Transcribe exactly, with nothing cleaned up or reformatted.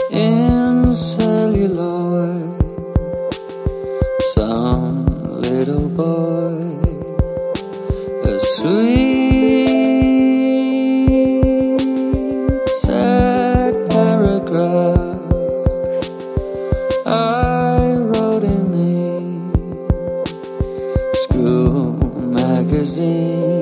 in celluloid. Some little boy, a sweet, sad paragraph I wrote in the school magazine.